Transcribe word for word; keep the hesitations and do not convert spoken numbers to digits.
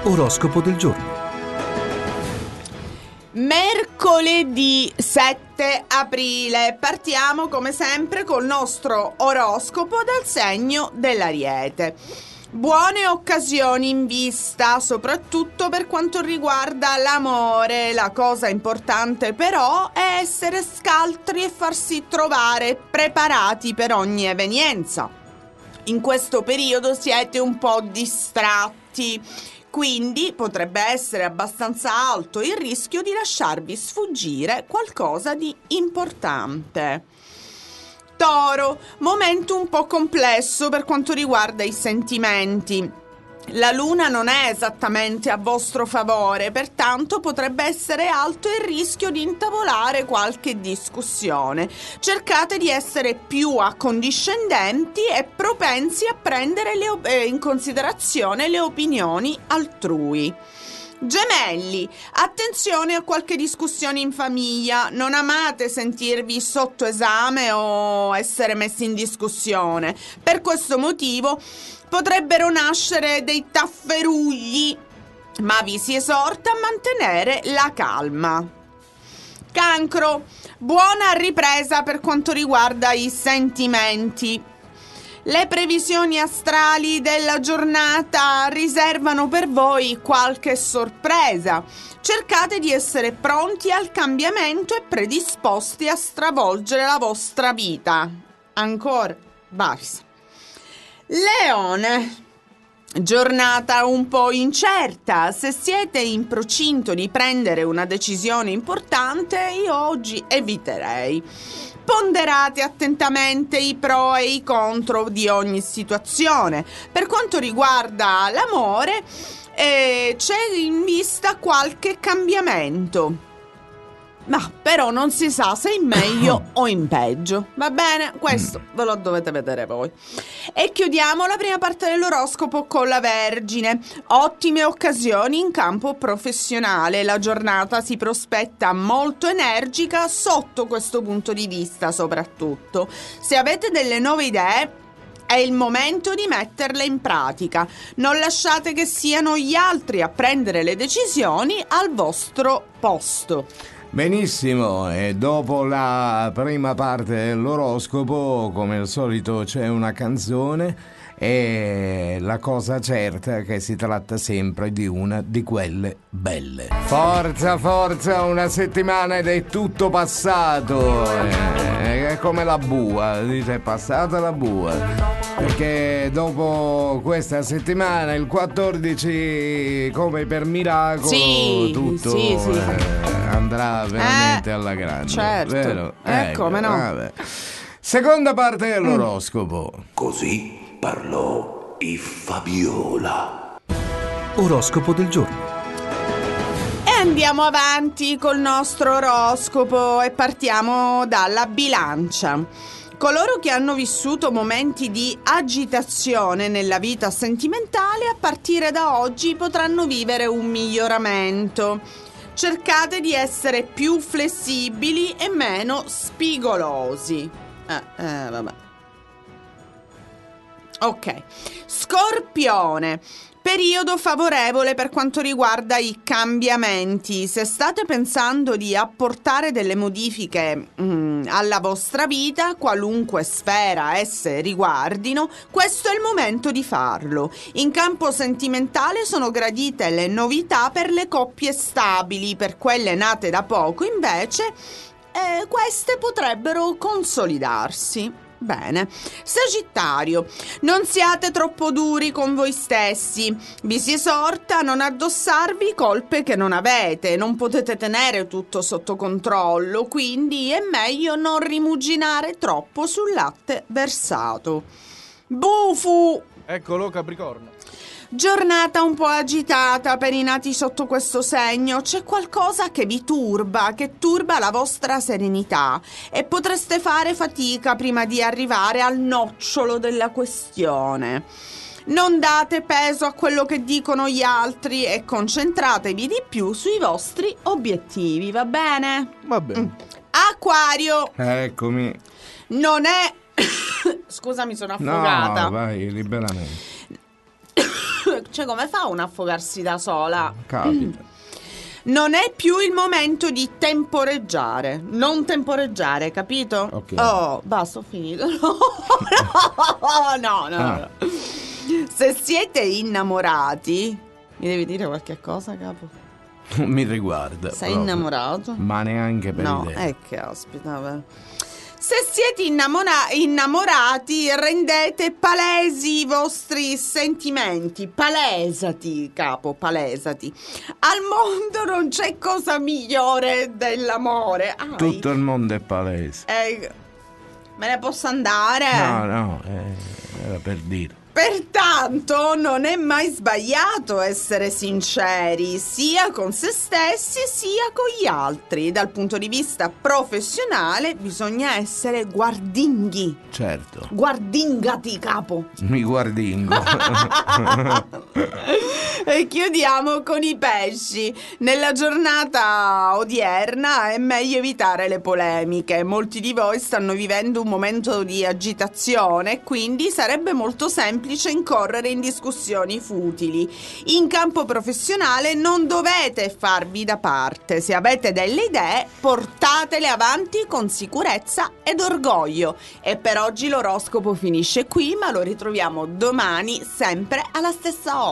Oroscopo del giorno. Mercoledì sette aprile partiamo come sempre col nostro oroscopo dal segno dell'Ariete. Buone occasioni in vista, soprattutto per quanto riguarda l'amore. La cosa importante però è essere scaltri e farsi trovare preparati per ogni evenienza. In questo periodo siete un po' distratti, quindi potrebbe essere abbastanza alto il rischio di lasciarvi sfuggire qualcosa di importante. Toro, momento un po' complesso per quanto riguarda i sentimenti. La luna non è esattamente a vostro favore, pertanto potrebbe essere alto il rischio di intavolare qualche discussione. Cercate di essere più accondiscendenti e propensi a prendere le op- eh, in considerazione le opinioni altrui. Gemelli, attenzione a qualche discussione in famiglia, non amate sentirvi sotto esame o essere messi in discussione. Per questo motivo potrebbero nascere dei tafferugli, ma vi si esorta a mantenere la calma. Cancro, buona ripresa per quanto riguarda i sentimenti. Le previsioni astrali della giornata riservano per voi qualche sorpresa. Cercate di essere pronti al cambiamento e predisposti a stravolgere la vostra vita. Ancora, basta. Leone, giornata un po' incerta. Se siete in procinto di prendere una decisione importante, io oggi eviterei. Ponderate attentamente i pro e i contro di ogni situazione. Per quanto riguarda l'amore, eh, c'è in vista qualche cambiamento. Ma però non si sa se in meglio o in peggio. Va bene? Questo ve lo dovete vedere voi. E chiudiamo la prima parte dell'oroscopo con la Vergine. Ottime occasioni in campo professionale. La giornata si prospetta molto energica sotto questo punto di vista, soprattutto. Se avete delle nuove idee, è il momento di metterle in pratica. Non lasciate che siano gli altri a prendere le decisioni al vostro posto. Benissimo, e dopo la prima parte dell'oroscopo, come al solito c'è una canzone e la cosa certa è che si tratta sempre di una di quelle belle. Forza, forza, una settimana ed è tutto passato, è come la bua, dice è passata la bua, perché dopo questa settimana, il quattordici, come per miracolo, sì, tutto sì, sì. Eh, andrà veramente eh, alla grande, certo, vero? Eh, ecco, come no. Vabbè. Seconda parte dell'oroscopo. Così parlò il Fabiola. Oroscopo del giorno. E andiamo avanti col nostro oroscopo e partiamo dalla Bilancia. Coloro che hanno vissuto momenti di agitazione nella vita sentimentale, a partire da oggi potranno vivere un miglioramento. Cercate di essere più flessibili e meno spigolosi. Eh, eh, vabbè. Ok. Scorpione. Periodo favorevole per quanto riguarda i cambiamenti. Se state pensando di apportare delle modifiche mm, alla vostra vita, qualunque sfera esse riguardino, questo è il momento di farlo. In campo sentimentale sono gradite le novità per le coppie stabili, per quelle nate da poco invece eh, queste potrebbero consolidarsi. Bene. Sagittario, non siate troppo duri con voi stessi. Vi si esorta a non addossarvi colpe che non avete. Non potete tenere tutto sotto controllo, quindi è meglio non rimuginare troppo sul latte versato. Bufu! Eccolo Capricorno. Giornata un po' agitata per i nati sotto questo segno. C'è qualcosa che vi turba, che turba la vostra serenità e potreste fare fatica prima di arrivare al nocciolo della questione. Non date peso a quello che dicono gli altri e concentratevi di più sui vostri obiettivi, va bene? Va bene. Mm. Acquario. Eccomi. Non è... Scusa, mi sono affogata. No, vai, liberamente. Cioè, come fa uno a affogarsi da sola? Capita. Non è più il momento di temporeggiare. Non temporeggiare, capito? Ok. Oh, basta, ho finito. No, no, no, Ah. no. Se siete innamorati, mi devi dire qualche cosa, capo? Non mi riguarda. Sei proprio. innamorato? Ma neanche per No, idea. è che ospita. vabbè. Se siete innamora- innamorati, rendete palesi i vostri sentimenti. Palesati, capo, palesati. Al mondo non c'è cosa migliore dell'amore. Ai. Tutto il mondo è palese. Eh, me ne posso andare? No, no, eh, era per dire. Pertanto non è mai sbagliato essere sinceri sia con se stessi sia con gli altri. Dal punto di vista professionale bisogna essere guardinghi. Certo. Guardingati, capo. Mi guardingo. E chiudiamo con i pesci. Nella giornata odierna è meglio evitare le polemiche. Molti di voi stanno vivendo un momento di agitazione, quindi sarebbe molto semplice incorrere in discussioni futili. In campo professionale non dovete farvi da parte. Se avete delle idee, portatele avanti con sicurezza ed orgoglio. E per oggi l'oroscopo finisce qui, ma lo ritroviamo domani sempre alla stessa ora.